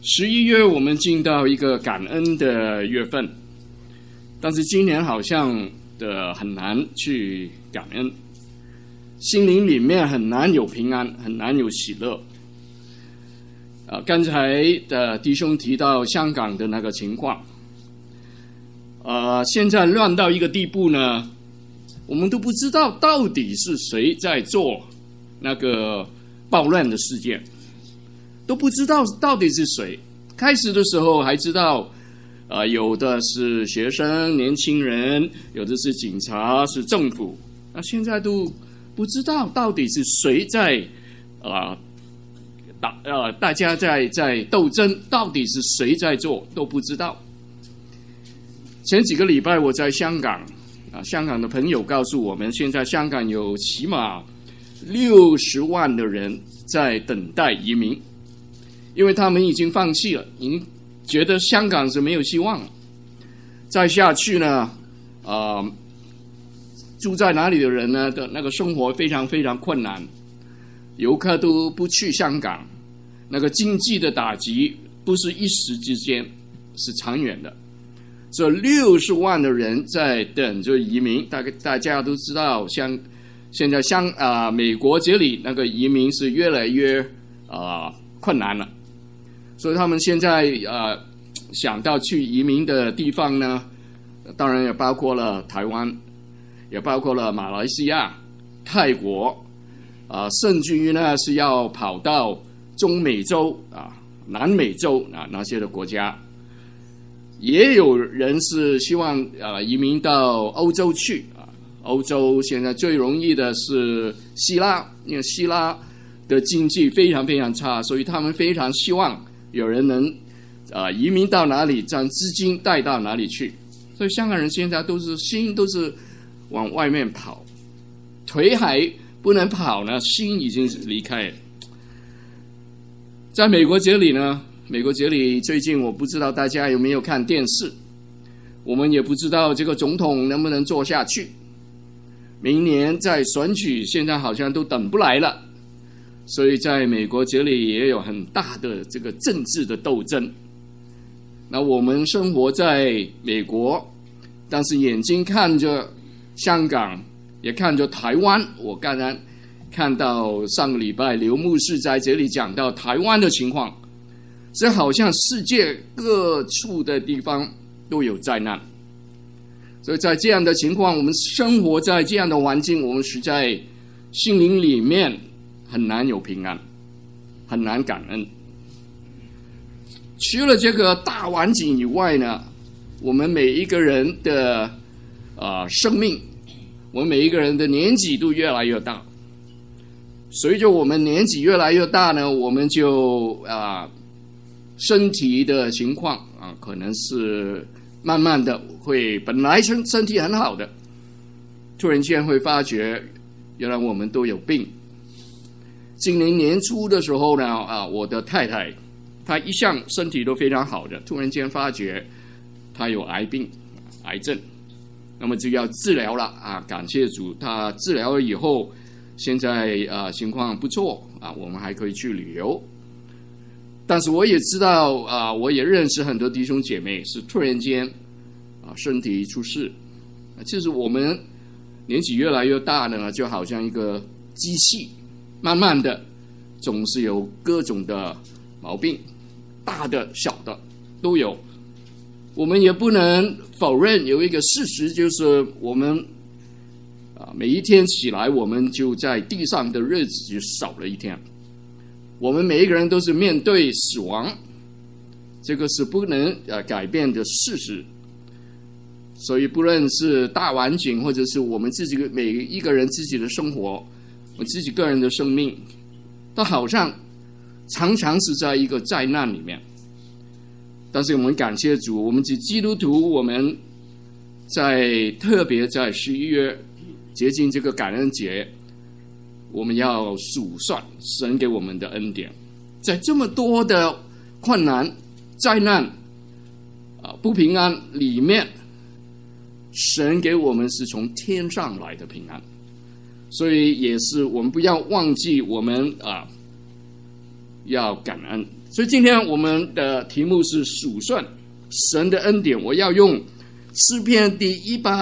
11月我们进到一个感恩的月份，但是今年好像很难去感恩，心灵里面很难有平安，很难有喜乐。刚才的弟兄提到香港的那个情况，现在乱到一个地步呢，我们都不知道到底是谁在做那个暴乱的事件，都不知道到底是谁。开始的时候还知道，有的是学生、年轻人，有的是警察、是政府。那现在都不知道到底是谁在大家在斗争，到底是谁在做都不知道。前几个礼拜我在香港，香港的朋友告诉我们，现在香港有起码60万的人在等待移民，因为他们已经放弃了，已经觉得香港是没有希望了。再下去呢，住在哪里的人呢的那个生活非常非常困难，游客都不去香港，那个经济的打击不是一时之间，是长远的。这60万的人在等着移民，大家都知道，现在美国这里那个移民是越来越困难了，所以他们现在想到去移民的地方呢，当然也包括了台湾，也包括了马来西亚、泰国，甚至于呢是要跑到中美洲南美洲那些的国家。也有人是希望移民到欧洲去，欧洲现在最容易的是希腊，因为希腊的经济非常非常差，所以他们非常希望有人能移民到哪里，将资金带到哪里去。所以香港人现在心都是往外面跑，腿还不能跑呢，心已经离开了。在美国这里呢，最近我不知道大家有没有看电视，我们也不知道这个总统能不能做下去。明年在选举，现在好像都等不来了，所以在美国这里也有很大的这个政治的斗争。那我们生活在美国，但是眼睛看着香港，也看着台湾。我刚刚看到上个礼拜刘牧师在这里讲到台湾的情况，这好像世界各处的地方都有灾难。所以在这样的情况，我们生活在这样的环境，我们实在心灵里面很难有平安，很难感恩。除了这个大环境以外呢，我们每一个人的生命，我们每一个人的年纪都越来越大。随着我们年纪越来越大呢，我们就身体的情况可能是慢慢的本来身体很好的，突然间会发觉原来我们都有病。今年年初的时候呢，我的太太她一向身体都非常好的，突然间发觉她有癌症，那么就要治疗了感谢主，她治疗了以后，现在情况不错我们还可以去旅游。但是我也知道我也认识很多弟兄姐妹是突然间身体出事。其实我们年纪越来越大呢，就好像一个机器，慢慢的总是有各种的毛病，大的小的都有。我们也不能否认有一个事实，就是我们每一天起来，我们就在地上的日子就少了一天。我们每一个人都是面对死亡，这个是不能改变的事实。所以不论是大环境，或者是我们自己每一个人自己的生活，我自己个人的生命，都好像常常是在一个灾难里面。但是我们感谢主，我们是基督徒，我们特别在11月接近这个感恩节，我们要数算神给我们的恩典。在这么多的困难、灾难不平安里面，神给我们是从天上来的平安。所以也是我们不要忘记，我们要感恩， 所以今天我们的题目是数算神的恩典，我要用诗篇第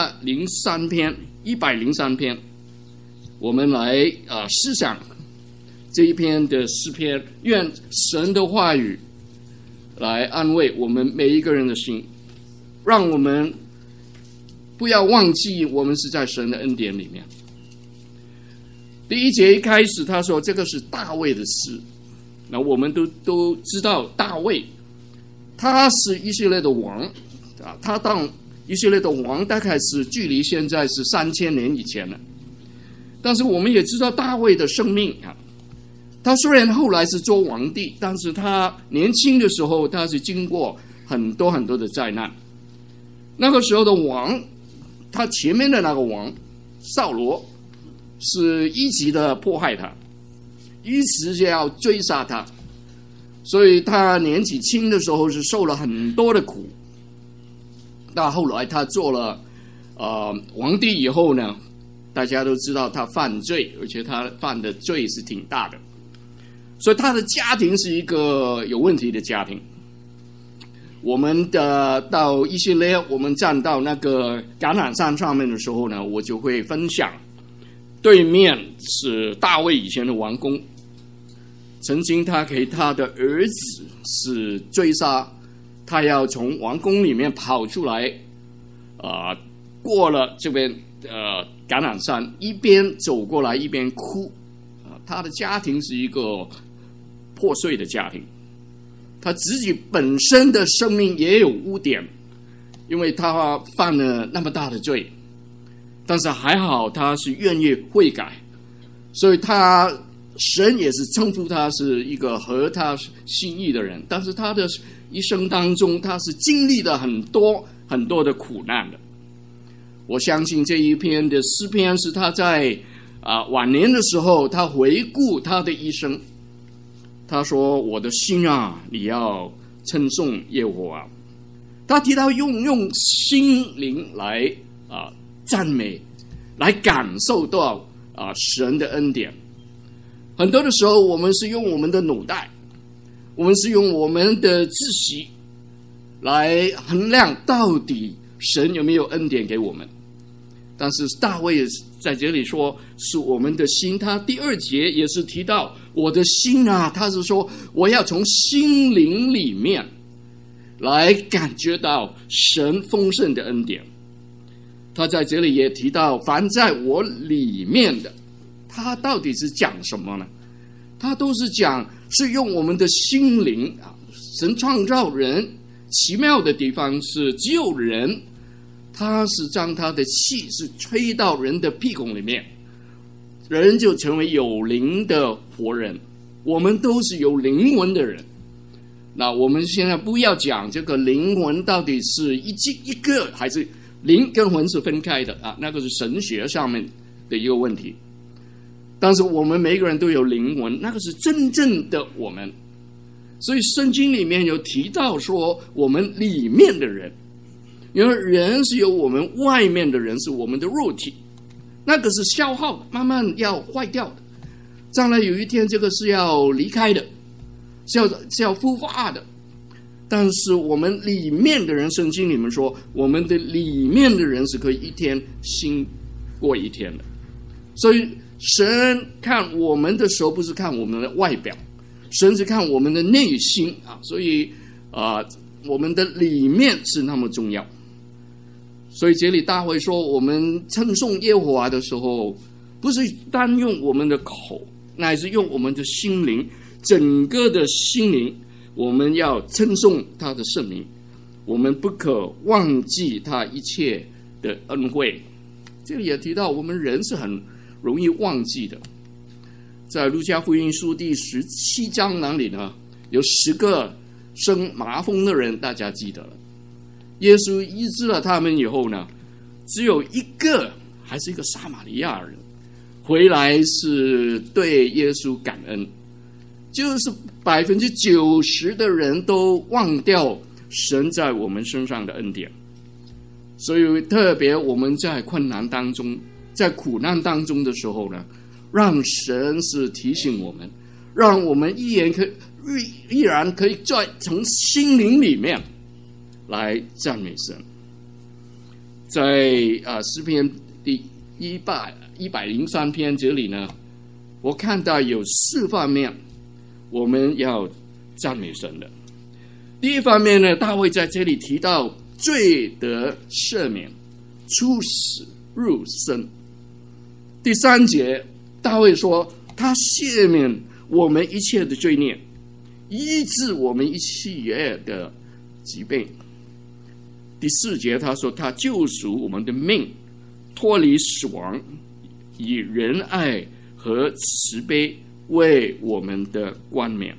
103篇，我们来思想这一篇的诗篇，愿神的话语来安慰我们每一个人的心，让我们不要忘记我们是在神的恩典里面。第一节一开始他说这个是大卫的诗，那我们都知道大卫他是以色列的王啊，他当以色列的王大概是距离现在是3000年以前了。但是我们也知道大卫的生命啊，他虽然后来是做皇帝，但是他年轻的时候他是经过很多很多的灾难。那个时候的王，他前面的那个王扫罗是一直的迫害他，一直就要追杀他，所以他年纪轻的时候是受了很多的苦。到后来他做了皇帝以后呢，大家都知道他犯罪，而且他犯的罪是挺大的，所以他的家庭是一个有问题的家庭。我们到以色列，我们站到那个橄榄山上面的时候呢，我就会分享，对面是大卫以前的王宫，曾经他给他的儿子是追杀，他要从王宫里面跑出来，过了这边橄榄山，一边走过来一边哭，他的家庭是一个破碎的家庭，他自己本身的生命也有污点，因为他犯了那么大的罪，但是还好他是愿意悔改，所以神也是称呼他是一个合他心意的人。但是他的一生当中，他是经历了很多很多的苦难的。我相信这一篇的诗篇是他在晚年的时候，他回顾他的一生，他说：“我的心啊，你要称颂耶和华。”他提到用心灵来赞美，来感受到神的恩典。很多的时候，我们是用我们的脑袋，我们是用我们的知识来衡量到底神有没有恩典给我们。但是大卫在这里说是我们的心，他第2节也是提到我的心啊，他是说我要从心灵里面来感觉到神丰盛的恩典。他在这里也提到凡在我里面的，他到底是讲什么呢？他都是讲是用我们的心灵神创造人奇妙的地方是只有人，他是将他的气是吹到人的屁孔里面，人就成为有灵的活人。我们都是有灵魂的人。那我们现在不要讲这个灵魂到底是一个还是灵跟魂是分开的那个是神学上面的一个问题。但是我们每个人都有灵魂，那个是真正的我们。所以圣经里面有提到说我们里面的人，因为人是由我们外面的人是我们的肉体，那个是消耗的，慢慢要坏掉的，将来有一天这个是要离开的，是要孵化的。但是我们里面的人，圣经里面说我们的里面的人是可以一天新过一天的。所以神看我们的时候不是看我们的外表，神是看我们的内心所以我们的里面是那么重要。所以这里大卫说我们称颂耶和华的时候，不是单用我们的口，乃是用我们的心灵，整个的心灵，我们要称颂他的圣名，我们不可忘记他一切的恩惠。这里也提到我们人是很容易忘记的，在路加福音书第17章那里呢，有10个生麻风的人，大家记得了。耶稣医治了他们以后呢，只有一个还是一个撒玛利亚人回来是对耶稣感恩，就是90%的人都忘掉神在我们身上的恩典。所以特别我们在困难当中，在苦难当中的时候呢，让神是提醒我们，让我们依然可以从心灵里面来赞美神。在诗篇第103篇这里呢，我看到有4方面我们要赞美神的。第一方面呢，大卫在这里提到罪得赦免，出死入生。第3节，大卫说他赦免我们一切的罪孽，医治我们一切的疾病。第4节他说他救赎我们的命，脱离死亡，以仁爱和慈悲为我们的冠冕。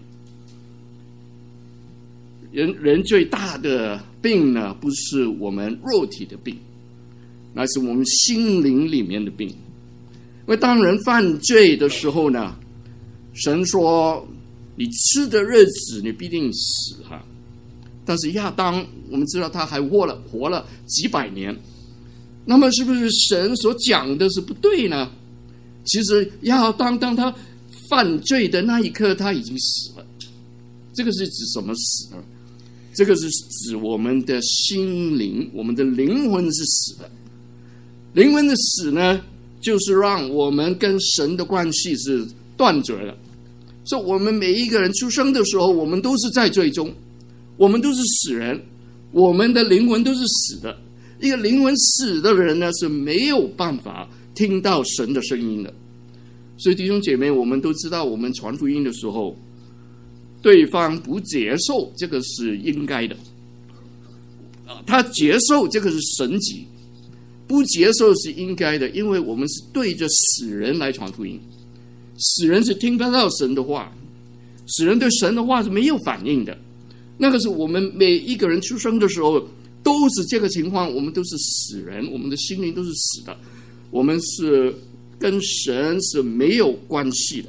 人最大的病呢，不是我们肉体的病，那是我们心灵里面的病。因为当人犯罪的时候呢，神说你吃的日子你必定死哈。但是亚当我们知道他还活了几百年，那么是不是神所讲的是不对呢？其实亚当当他犯罪的那一刻他已经死了。这个是指什么死呢？这个是指我们的心灵，我们的灵魂是死的。灵魂的死呢，就是让我们跟神的关系是断绝了。所以我们每一个人出生的时候，我们都是在罪中，我们都是死人，我们的灵魂都是死的。一个灵魂死的人呢，是没有办法听到神的声音的。所以弟兄姐妹，我们都知道，我们传福音的时候，对方不接受，这个是应该的。他接受，这个是神迹；不接受是应该的，因为我们是对着死人来传福音。死人是听不到神的话，死人对神的话是没有反应的。那个是我们每一个人出生的时候都是这个情况，我们都是死人，我们的心灵都是死的，我们是跟神是没有关系的。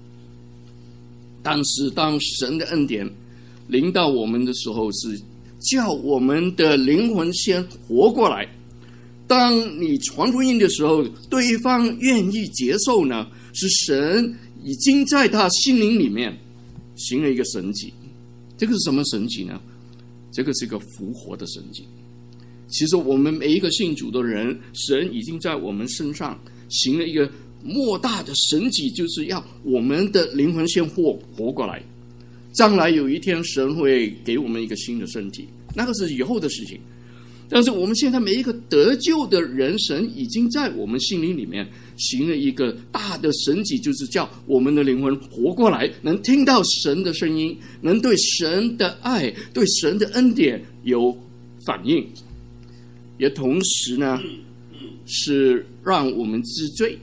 但是当神的恩典临到我们的时候，是叫我们的灵魂先活过来。当你传福音的时候，对方愿意接受呢，是神已经在他心灵里面行了一个神迹。这个是什么神迹呢？这个是一个复活的神迹。其实我们每一个信主的人，神已经在我们身上行了一个莫大的神迹，就是要我们的灵魂先活过来。将来有一天神会给我们一个新的身体，那个是以后的事情。但是我们现在每一个得救的人，神已经在我们心灵里面行了一个大的神迹，就是叫我们的灵魂活过来，能听到神的声音，能对神的爱，对神的恩典有反应，也同时呢是让我们知罪。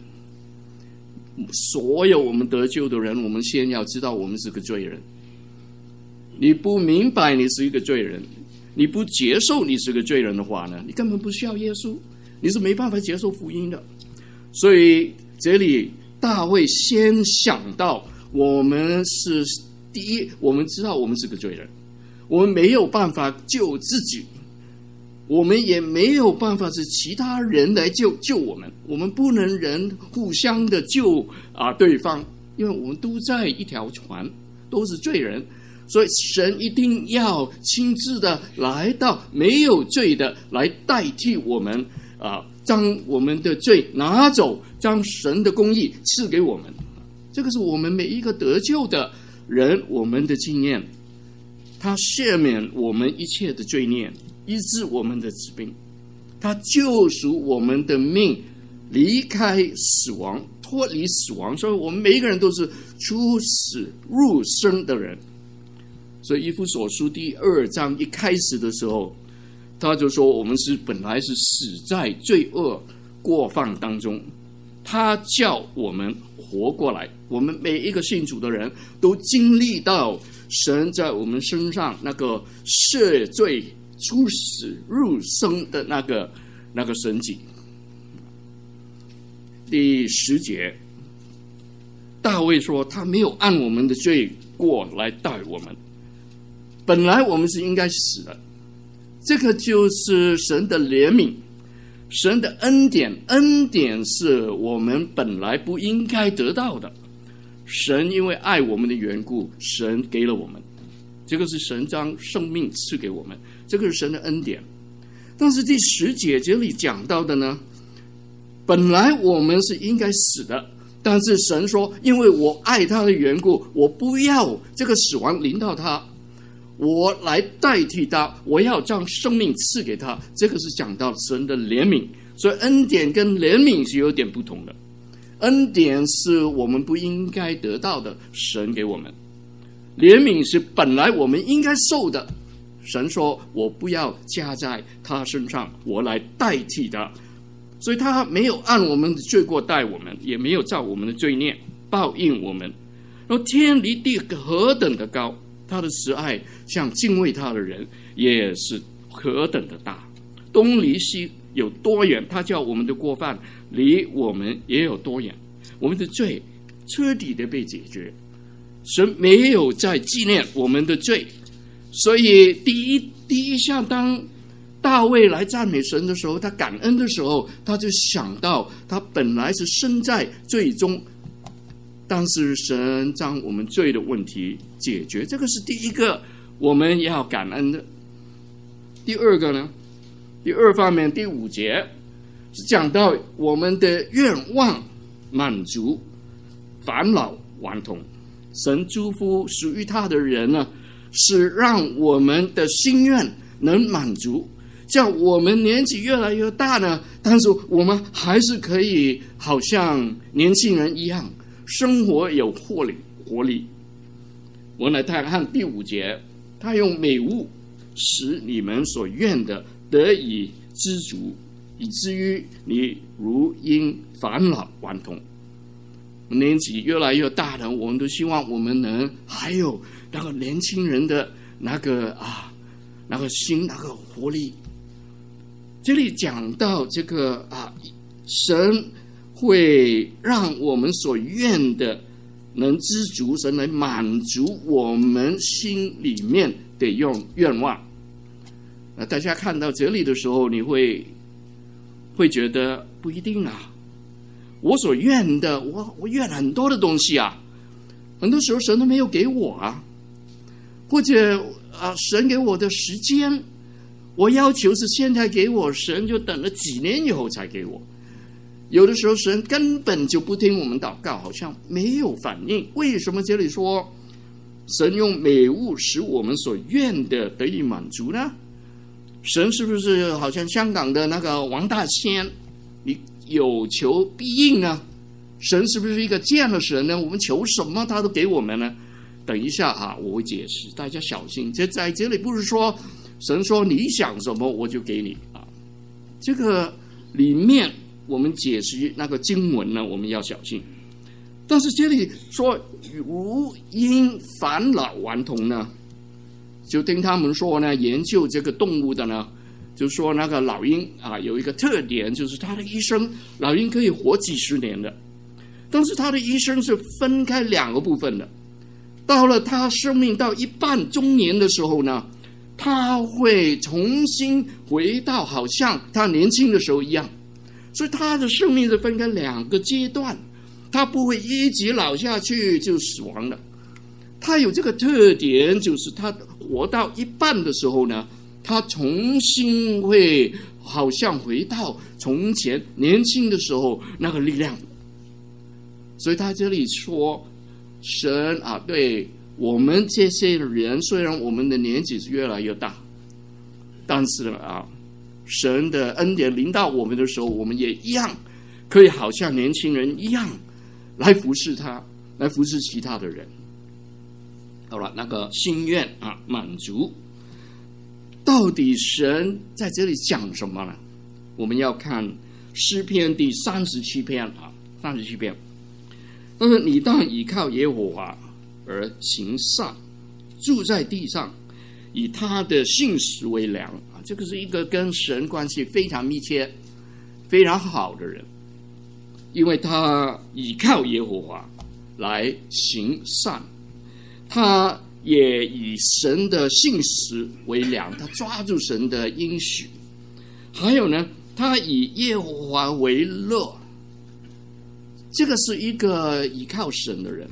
所有我们得救的人，我们先要知道我们是个罪人。你不明白你是一个罪人，你不接受你是个罪人的话呢，你根本不需要耶稣，你是没办法接受福音的。所以这里大卫先想到我们是第一，我们知道我们是个罪人，我们没有办法救自己，我们也没有办法是其他人来救我们，我们不能人互相的救对方，因为我们都在一条船，都是罪人。所以神一定要亲自的来到没有罪的，来代替我们将我们的罪拿走，将神的公义赐给我们。这个是我们每一个得救的人我们的经验。他赦免我们一切的罪孽，医治我们的疾病，他救赎我们的命，离开死亡，脱离死亡。所以我们每一个人都是出死入生的人。所以以弗所书第2章一开始的时候，他就说我们本来是死在罪恶过犯当中，他叫我们活过来。我们每一个信主的人都经历到神在我们身上那个赦罪出死入生的那个神迹。第10节，大卫说他没有按我们的罪过来待我们，本来我们是应该死的。这个就是神的怜悯，神的恩典。恩典是我们本来不应该得到的， 神因为爱我们的缘故，神给了我们，这个是神将生命赐给我们，这个是神的恩典。但是第10节这里讲到的呢，本来我们是应该死的，但是神说因为我爱他的缘故，我不要这个死亡临到他，我来代替他，我要将生命赐给他。这个是讲到神的怜悯，所以恩典跟怜悯是有点不同的。恩典是我们不应该得到的，神给我们；怜悯是本来我们应该受的，神说我不要加在他身上，我来代替他。所以他没有按我们的罪过待我们，也没有照我们的罪孽报应我们。然后天离地何等的高，他的慈爱向敬畏他的人也是何等的大。东离西有多远，他叫我们的过犯离我们也有多远。我们的罪彻底的被解决，神没有再纪念我们的罪。所以第一项，当大卫来赞美神的时候，他感恩的时候，他就想到他本来是身在罪中，但是神将我们罪的问题解决，这个是第一个我们要感恩的。第二个呢，第二方面第5节是讲到我们的愿望满足，返老还童。神祝福属于他的人呢，是让我们的心愿能满足，像我们年纪越来越大呢，但是我们还是可以好像年轻人一样，生活有活力。我们来看第5节，他用美物使你们所愿的得以知足，以至于你如鹰返老还童。年纪越来越大的，我们都希望我们能还有那个年轻人的那个心，那个活力。这里讲到这个神会让我们所愿的能知足，神来满足我们心里面的愿望。大家看到这里的时候，你会觉得不一定啊。我所愿的，我愿很多的东西啊，很多时候神都没有给我啊，或者神给我的时间，我要求是现在给我，神就等了几年以后才给我。有的时候神根本就不听我们祷告，好像没有反应。为什么这里说神用美物使我们所愿的得以满足呢？神是不是好像香港的那个王大仙，你有求必应呢？神是不是一个这样的神呢？我们求什么他都给我们呢？等一下我会解释，大家小心。在这里不是说神说你想什么我就给你这个里面我们解释那个经文呢，我们要小心。但是这里说如鹰返老还童呢，就听他们说呢，研究这个动物的呢，就说那个老鹰有一个特点，就是它的一生，老鹰可以活几十年的，但是它的一生是分开2个部分的。到了它生命到一半中年的时候呢，它会重新回到好像它年轻的时候一样，所以它的生命是分开2个阶段，它不会一直老下去就死亡了。它有这个特点，就是它活到一半的时候呢，他重新会好像回到从前年轻的时候那个力量。所以他这里说神对我们这些人，虽然我们的年纪是越来越大，但是神的恩典临到我们的时候，我们也一样可以好像年轻人一样来服侍他，来服侍其他的人。好了，那个心愿满足，到底神在这里讲什么呢？我们要看诗篇第37篇37篇。他说你当倚靠耶和华而行善，住在地上，以他的信实为粮这个是一个跟神关系非常密切非常好的人，因为他倚靠耶和华来行善，他也以神的信实为粮，他抓住神的应许。还有呢，他以耶和华为乐，这个是一个依靠神的人。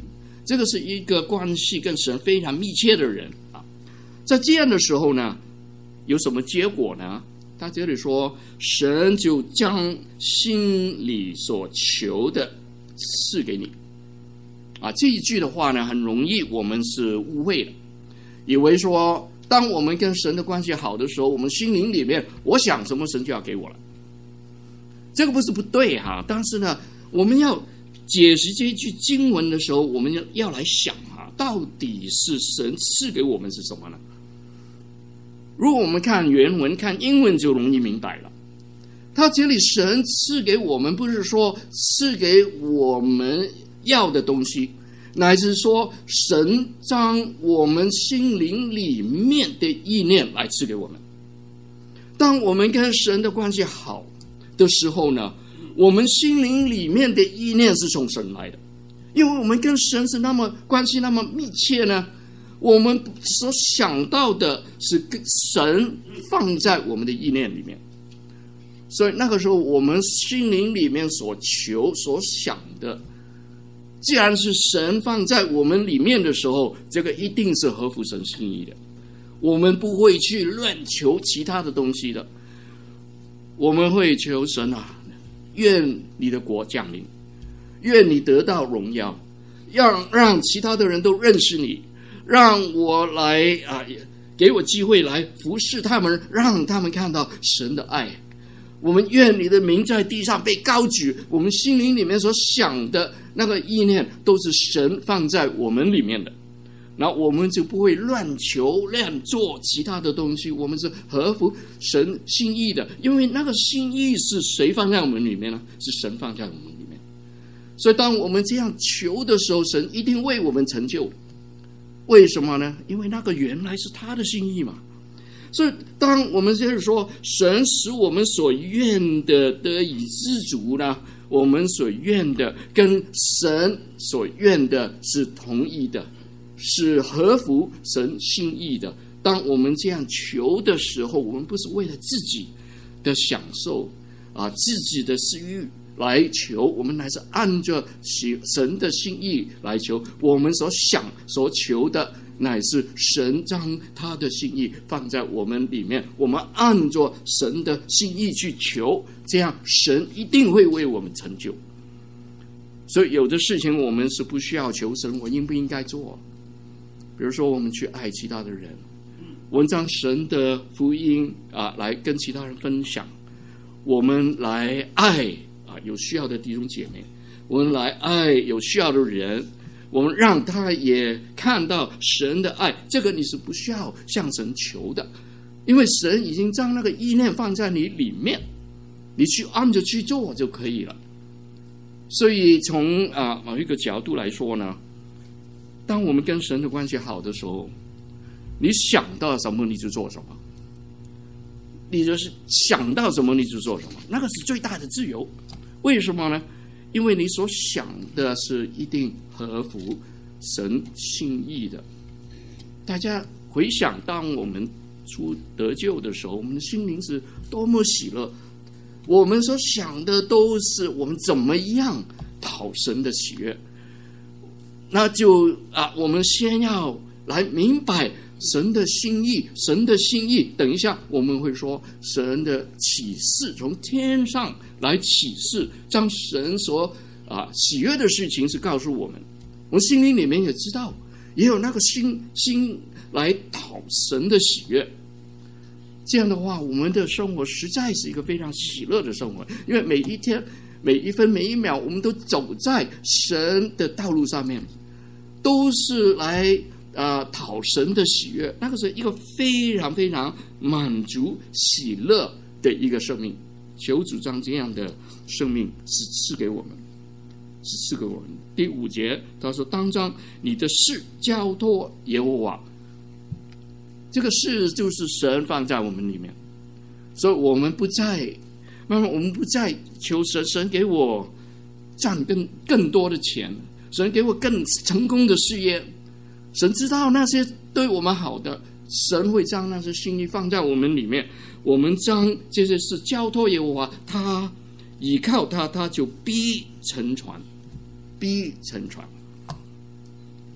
这个是一个关系跟神非常密切的人啊。在这样的时候呢，有什么结果呢？他这里说，神就将心里所求的赐给你啊。这一句的话呢，很容易我们是误会的，以为说当我们跟神的关系好的时候，我们心灵里面我想什么神就要给我了。这个不是不对哈，但是呢，我们要解释这一句经文的时候，我们要来想啊，到底是神赐给我们是什么呢？如果我们看原文看英文就容易明白了。他这里神赐给我们，不是说赐给我们要的东西，乃是说神将我们心灵里面的意念来赐给我们。当我们跟神的关系好的时候呢，我们心灵里面的意念是从神来的，因为我们跟神是那么关系那么密切呢，我们所想到的是跟神放在我们的意念里面，所以那个时候我们心灵里面所求所想的，既然是神放在我们里面的时候，这个一定是合乎神心意的。我们不会去乱求其他的东西的，我们会求神啊，愿你的国降临，愿你得到荣耀，让其他的人都认识你，让我来给我机会来服侍他们，让他们看到神的爱。我们愿你的名在地上被高举，我们心灵里面所想的那个意念都是神放在我们里面的，然后我们就不会乱求乱做其他的东西，我们是合乎神心意的，因为那个心意是谁放在我们里面呢？是神放在我们里面。所以当我们这样求的时候，神一定为我们成就。为什么呢？因为那个原来是他的心意嘛。所以当我们就是说神使我们所愿的得以知足呢，我们所愿的跟神所愿的是同一的，是合乎神心意的。当我们这样求的时候，我们不是为了自己的享受自己的私欲来求，我们乃是按着神的心意来求。我们所想所求的乃是神将他的心意放在我们里面，我们按着神的心意去求，这样神一定会为我们成就。所以有的事情我们是不需要求神我应不应该做，比如说我们去爱其他的人，我们将神的福音来跟其他人分享，我们来爱有需要的弟兄姐妹，我们来爱有需要的人，我们让他也看到神的爱，这个你是不需要向神求的，因为神已经将那个意念放在你里面，你去按着去做就可以了。所以从某一个角度来说呢，当我们跟神的关系好的时候，你想到什么你就做什么，你就是想到什么你就做什么，那个是最大的自由。为什么呢？因为你所想的是一定合乎神心意的。大家回想，当我们初得救的时候，我们的心灵是多么喜乐，我们所想的都是我们怎么样讨神的喜悦。那就我们先要来明白神的心意，神的心意。等一下我们会说神的启示，从天上来启示，将神所喜悦的事情是告诉我们，我们心灵里面也知道，也有那个心来讨神的喜悦。这样的话，我们的生活实在是一个非常喜乐的生活，因为每一天每一分每一秒我们都走在神的道路上面，都是来讨神的喜悦，那个是一个非常非常满足喜乐的一个生命。求主将这样的生命是赐给我们，是赐给我们。第5节他说，当将你的事交托耶和华。这个事就是神放在我们里面，所以我们不再慢慢我们不再求神给我赚更多的钱，神给我更成功的事业，神知道那些对我们好的，神会将那些心意放在我们里面。我们将这些事交托耶和华，他依靠他，他就必成全，必成全。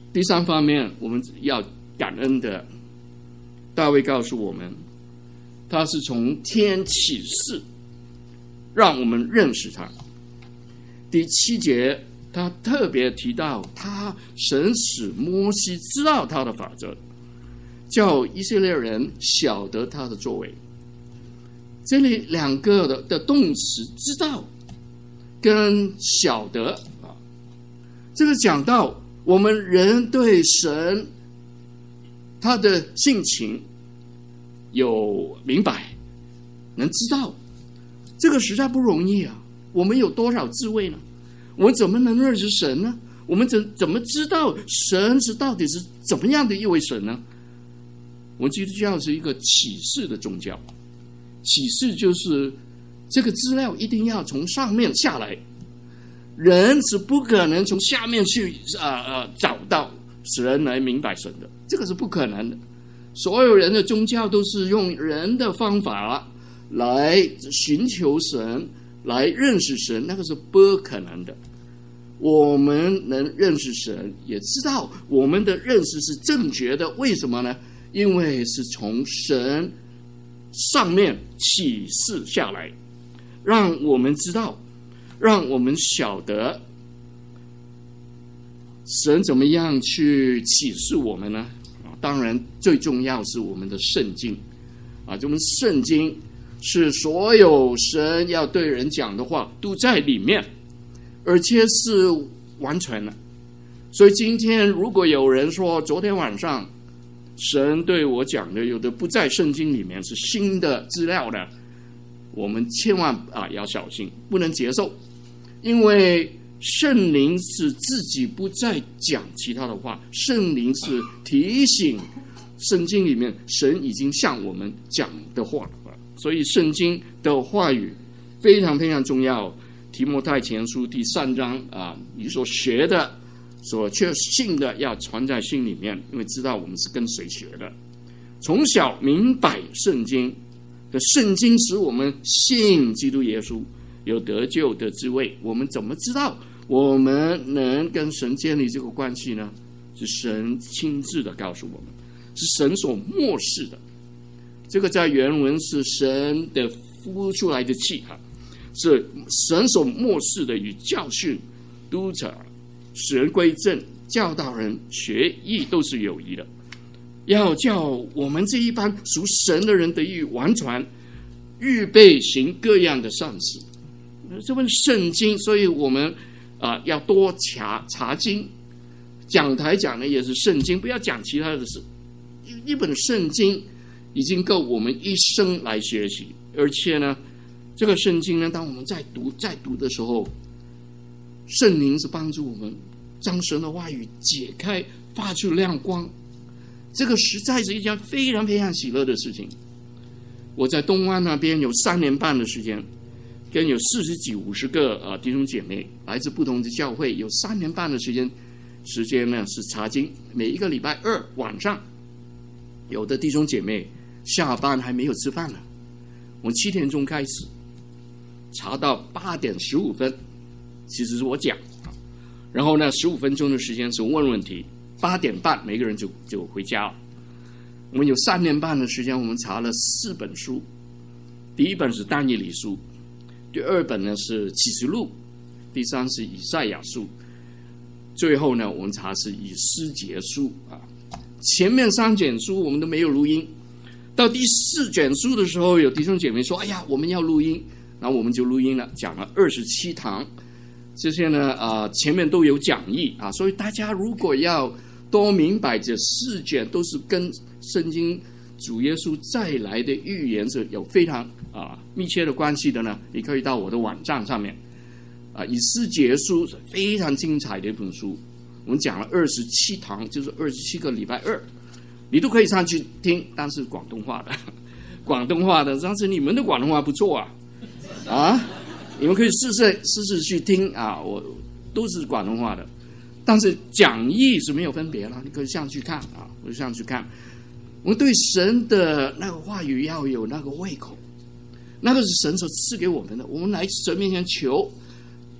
第三方面，我们要感恩的，大卫告诉我们，他是从天启示，让我们认识他。第7节，他特别提到，神使摩西知道他的法则，叫以色列人晓得他的作为。这里两个的动词“知道”跟“晓得”啊，这个讲到我们人对神他的性情有明白，能知道，这个实在不容易啊。我们有多少智慧呢？我们怎么能认识神呢？我们怎么知道神到底是怎么样的一位神呢？我们基督教是一个启示的宗教，启示就是这个资料一定要从上面下来，人是不可能从下面去找到使人来明白神的，这个是不可能的。所有人的宗教都是用人的方法来寻求神，来认识神，那个是不可能的。我们能认识神，也知道我们的认识是正确的，为什么呢？因为是从神上面启示下来，让我们知道，让我们晓得神怎么样去启示我们呢？当然最重要是我们的圣经这门圣经是所有神要对人讲的话都在里面，而且是完全的。所以今天如果有人说昨天晚上神对我讲的有的不在圣经里面，是新的资料的，我们千万要小心，不能接受。因为圣灵是自己不再讲其他的话，圣灵是提醒圣经里面神已经向我们讲的话，所以圣经的话语非常非常重要。提摩太前书第3章你所学的所确信的要传在心里面，因为知道我们是跟谁学的。从小明白圣经的，圣经使我们信基督耶稣，有得救的智慧。我们怎么知道我们能跟神建立这个关系呢？是神亲自的告诉我们，是神所默示的。这个在原文是神的呼出来的气是神所默示的，与教训、督责、使人归正、教导人学义都是有益的，要叫我们这一班属神的人得以完全，预备行各样的善事。这本圣经，所以我们要多查经，讲台讲的也是圣经，不要讲其他的事。一本圣经已经够我们一生来学习，而且呢，这个圣经呢，当我们在读的时候，圣灵是帮助我们将神的话语解开，发出亮光。这个实在是一件非常非常喜乐的事情。我在东湾那边有3年半的时间，跟有40几50个弟兄姐妹来自不同的教会，有3年半的时间呢是查经。每一个礼拜2晚上，有的弟兄姐妹下班还没有吃饭呢，我们7点钟开始查到8点15分，其实是我讲，然后呢15分钟的时间是问问题，8点半每个人就回家了。我们有3年半的时间，我们查了4本书。第一本是但以理书，第2本呢是启示录，第3是以赛亚书，最后呢我们查是以斯结书前面3卷书我们都没有录音，到第4卷书的时候，有弟兄姐妹说：“哎呀，我们要录音。”然后我们就录音了，讲了27堂。这些呢前面都有讲义所以大家如果要多明白这4卷都是跟圣经主耶稣再来的预言是有非常密切的关系的呢，你可以到我的网站上面以斯结书是非常精彩的一本书，我们讲了27堂，就是27个礼拜2，你都可以上去听，但是广东话的，但是你们的广东话不错你们可以试试去听我都是广东话的，但是讲义是没有分别了，你可以上去看我就上去看。我们对神的那个话语要有那个胃口，那个是神所赐给我们的，我们来神面前求，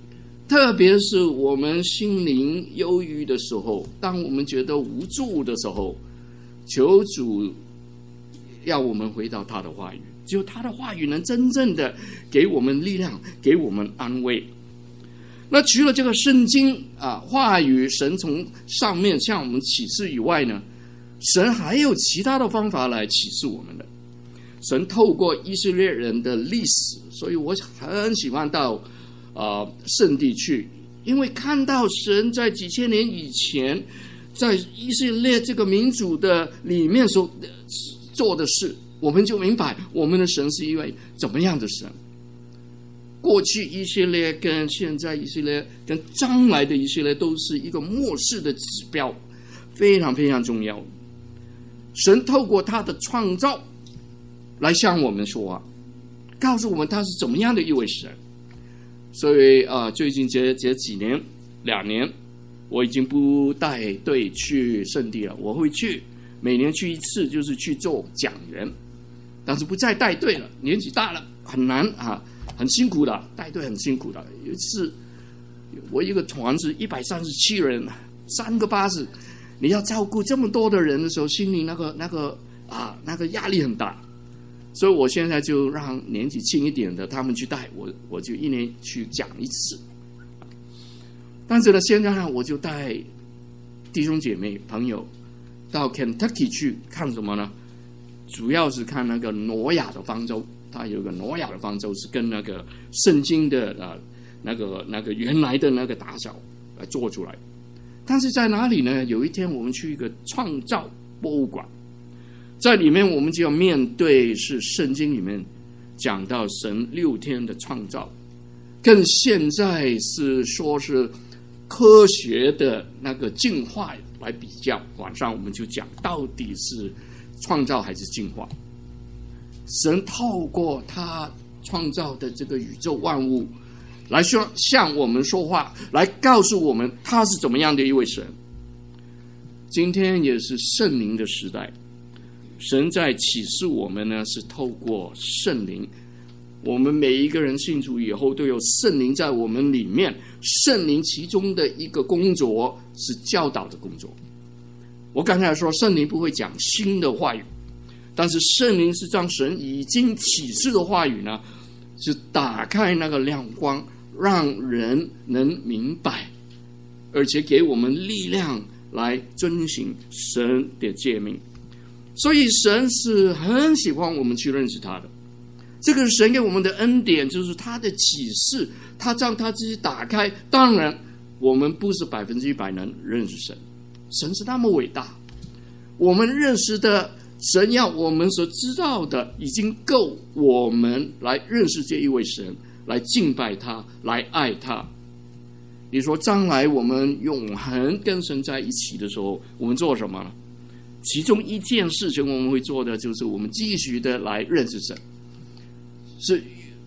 特别是我们心灵忧郁的时候，当我们觉得无助的时候，求主要我们回到他的话语，只有他的话语能真正的给我们力量，给我们安慰。那除了这个圣经话语，神从上面向我们启示以外呢，神还有其他的方法来启示我们的。神透过以色列人的历史，所以我很喜欢到圣地去，因为看到神在几千年以前在以色列这个民族的里面所做的事，我们就明白我们的神是一位怎么样的神。过去以色列跟现在以色列跟将来的以色列都是一个末世的指标，非常非常重要。神透过他的创造来向我们说话，告诉我们他是怎么样的一位神。所以最近这几年2年，我已经不带队去圣地了。我会去，每年去一次，就是去做讲员，但是不再带队了，年纪大了很难很辛苦的，带队很辛苦的。有一次我一个团是137人，3个巴士，你要照顾这么多的人的时候，心里那个压力很大。所以我现在就让年纪轻一点的他们去带我就1年去讲一次。但是呢，现在呢，我就带弟兄姐妹朋友到 Kentucky 去看什么呢？主要是看那个挪亚的方舟。它有一个挪亚的方舟是跟那个圣经的那个原来的那个打小来做出来。但是在哪里呢？有一天我们去一个创造博物馆，在里面我们就要面对是圣经里面讲到神6天的创造，跟现在是说是科学的那个进化来比较。晚上我们就讲到底是创造还是进化。神透过他创造的这个宇宙万物来向我们说话，来告诉我们他是怎么样的一位神。今天也是圣灵的时代，神在启示我们呢，是透过圣灵。我们每一个人信主以后都有圣灵在我们里面，圣灵其中的一个工作是教导的工作。我刚才说圣灵不会讲新的话语，但是圣灵是将神已经启示的话语呢，是打开那个亮光，让人能明白，而且给我们力量来遵行神的诫命。所以神是很喜欢我们去认识他的。这个神给我们的恩典就是他的启示，他将他自己打开。当然我们不是100%能认识神，神是那么伟大，我们认识的神要我们所知道的已经够我们来认识这一位神，来敬拜他，来爱他。你说将来我们永恒跟神在一起的时候，我们做什么呢？其中一件事情我们会做的就是我们继续的来认识神，是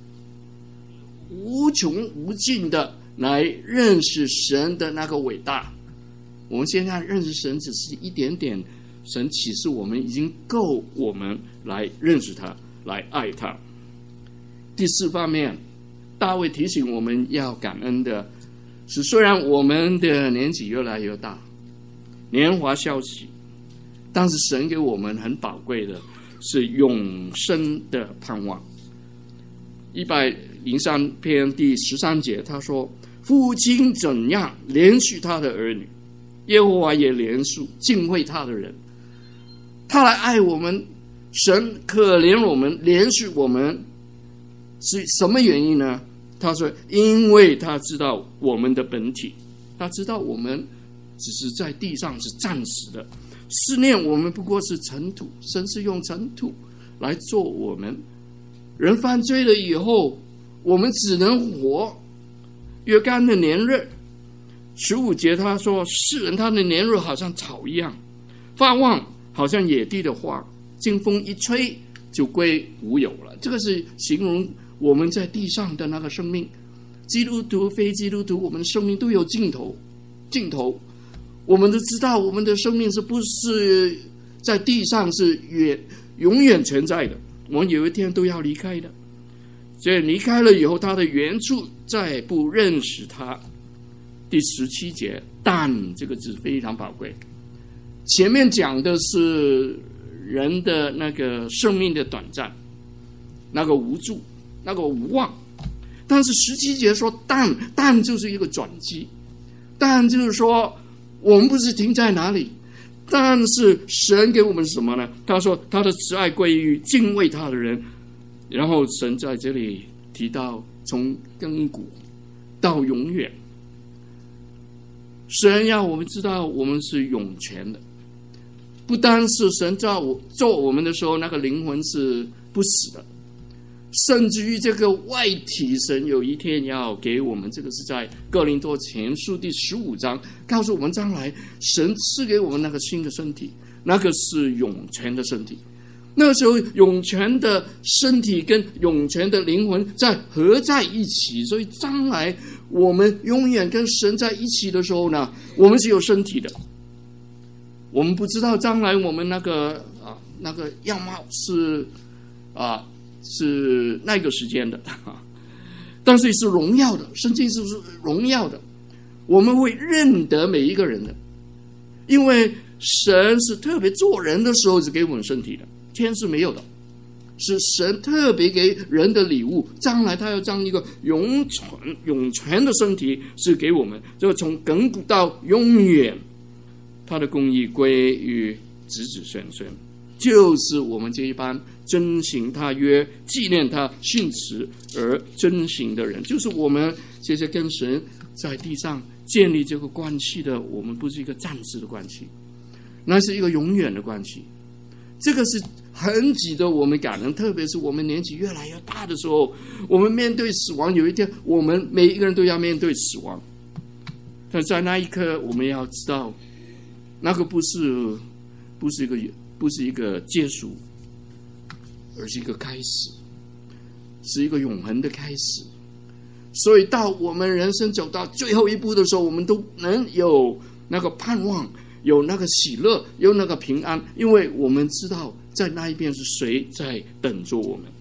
无穷无尽的来认识神的那个伟大。我们现在认识神只是一点点，神启示我们已经够我们来认识他，来爱他。第4方面，大卫提醒我们要感恩的是，虽然我们的年纪越来越大，年华消息，但是神给我们很宝贵的是永生的盼望。103篇第13节他说，父亲怎样怜恤他的儿女，耶和华也怜恤敬畏他的人。他来爱我们，神可怜我们，怜恤我们，是什么原因呢？他说因为他知道我们的本体，他知道我们只是在地上是暂时的，思念我们不过是尘土，神是用尘土来做我们。人犯罪了以后，我们只能活约干的年日。15节他说，世人他的年日好像草一样，发旺好像野地的花，经风一吹就归无有了。这个是形容我们在地上的那个生命。基督徒非基督徒，我们的生命都有尽头。我们都知道我们的生命是不是在地上是永远存在的，我们有一天都要离开的。 所以离开了以后，他的原处再不认识他。第17节，但这个字非常宝贵。前面讲的是人的那个生命的短暂，那个无助，那个无望。但是17节说但就是一个转机，但就是说我们不是停在哪里，但是神给我们什么呢？他说他的慈爱归于敬畏他的人。然后神在这里提到从亘古到永远，神要我们知道我们是永全的，不单是神做我们的时候那个灵魂是不死的，甚至于这个外体神有一天要给我们，这个是在哥林多前书第15章告诉我们，将来神赐给我们那个新的身体，那个是永全的身体。那时候永全的身体跟永全的灵魂在合在一起，所以将来我们永远跟神在一起的时候呢，我们是有身体的。我们不知道将来我们那个样貌是那个时间的，但是是荣耀的，圣经是荣耀的，我们会认得每一个人的，因为神是特别做人的时候是给我们身体的，天是没有的，是神特别给人的礼物，将来他要将一个永全的身体是给我们，就从亘古到永远，他的公义归于子子孙孙，就是我们这一班遵行他约、纪念他训词而遵行的人，就是我们这些跟神在地上建立这个关系的，我们不是一个暂时的关系，那是一个永远的关系。这个是很值得我们感恩，特别是我们年纪越来越大的时候，我们面对死亡，有一天我们每一个人都要面对死亡，但在那一刻我们要知道，那个不是一个结束，而是一个开始，是一个永恒的开始。所以到我们人生走到最后一步的时候，我们都能有那个盼望，有那个喜乐，有那个平安，因为我们知道在那一边是谁在等着我们。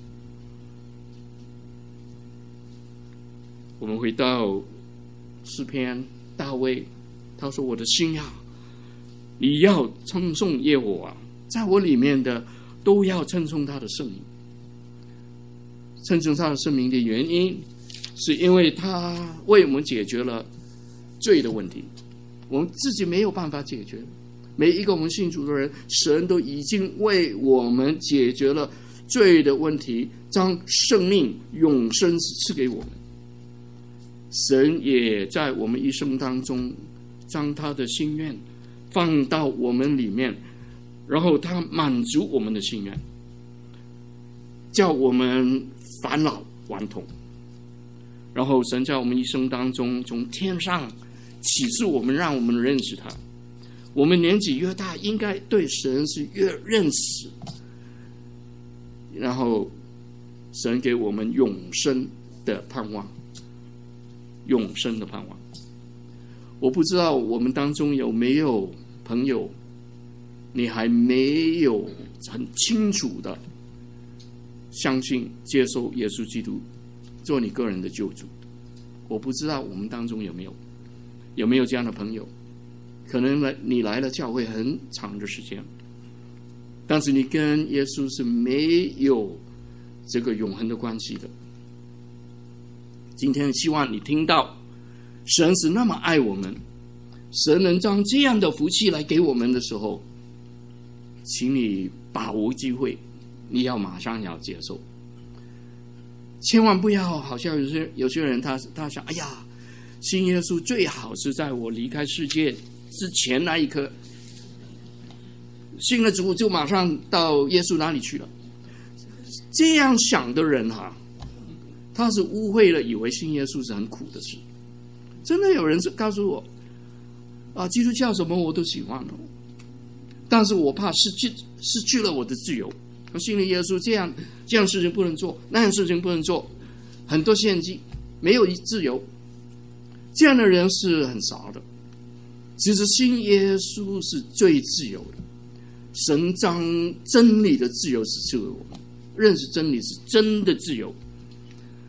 我们回到诗篇，大卫他说，我的心啊，你要称颂耶和华，在我里面的都要称颂他的圣名。称颂他的圣名的原因，是因为他为我们解决了罪的问题，我们自己没有办法解决。每一个我们信主的人，神都已经为我们解决了罪的问题，将生命永生赐给我们。神也在我们一生当中将他的心愿放到我们里面，然后他满足我们的心愿，叫我们返老还童。然后神在我们一生当中从天上启示我们，让我们认识他。我们年纪越大，应该对神是越认识，然后神给我们永生的盼望，永生的盼望。我不知道我们当中有没有朋友，你还没有很清楚的相信接受耶稣基督做你个人的救主。我不知道我们当中有没有这样的朋友，可能你来了教会很长的时间，但是你跟耶稣是没有这个永恒的关系的。今天希望你听到神是那么爱我们，神能将这样的福气来给我们的时候，请你把握机会，你要马上要接受。千万不要好像有些人他想，哎呀，信耶稣最好是在我离开世界之前那一刻，信了主就马上到耶稣那里去了。这样想的人他是误会了，以为信耶稣是很苦的事。真的有人告诉我基督教什么我都喜欢了，但是我怕失去了我的自由。信了耶稣，这样事情不能做，那样事情不能做，很多限制，没有自由。这样的人是很少的。其实信耶稣是最自由的，神将真理的自由是赐给我们，认识真理是真的自由。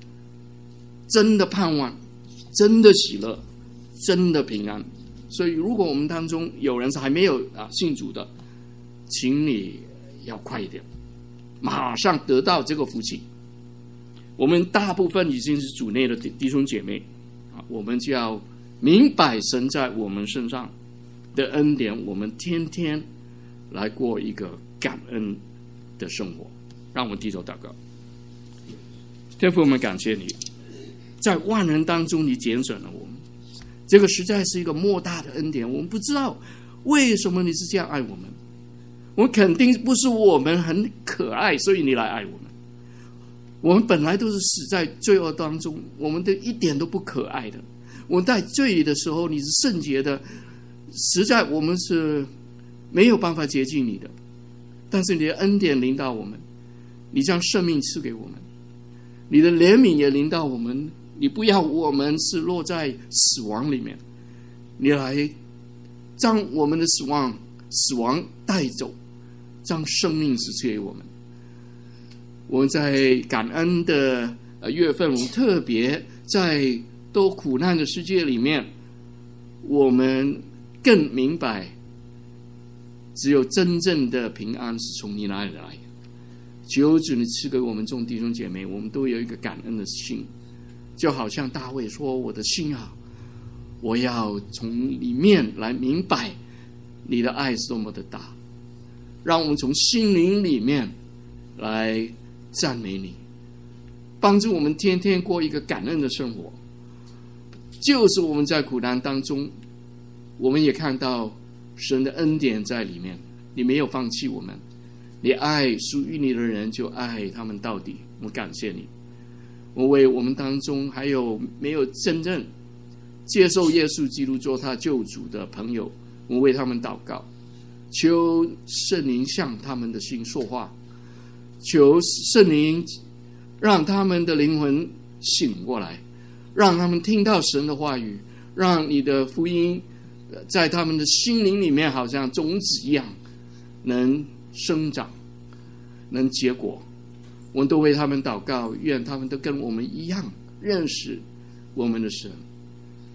真的盼望，真的喜乐，真的平安。所以如果我们当中有人是还没有信主的，请你要快一点，马上得到这个福气。我们大部分已经是主内的弟兄姐妹我们就要明白神在我们身上的恩典，我们天天来过一个感恩的生活。让我们低头祷告。天父，我们感谢你，在万人当中你拣选了我们，这个实在是一个莫大的恩典。我们不知道为什么你是这样爱我们，我们肯定不是我们很可爱所以你来爱我们。我们本来都是死在罪恶当中，我们的一点都不可爱的。我们在罪里的时候你是圣洁的，实在我们是没有办法接近你的。但是你的恩典临到我们，你将生命赐给我们，你的怜悯也临到我们，你不要我们是落在死亡里面，你来将我们的死亡带走，将生命赐给我们。我们在感恩的月份，我们特别在都苦难的世界里面，我们更明白只有真正的平安是从你那里来。求主你赐给我们众弟兄姐妹，我们都有一个感恩的心，就好像大卫说，我的心啊，我要从里面来明白你的爱是多么的大。让我们从心灵里面来赞美你，帮助我们天天过一个感恩的生活。就是我们在苦难当中，我们也看到神的恩典在里面，你没有放弃我们，你爱属于你的人就爱他们到底。我们感谢你。我为我们当中还有没有真正接受耶稣基督做他救主的朋友，我为他们祷告，求圣灵向他们的心说话，求圣灵让他们的灵魂醒过来，让他们听到神的话语，让你的福音在他们的心灵里面好像种子一样能生长，能结果。我们都为他们祷告，愿他们都跟我们一样认识我们的神。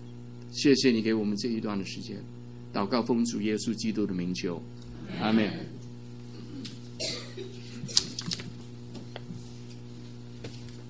谢谢你给我们这一段的时间，祷告奉主耶稣基督的名求，阿们。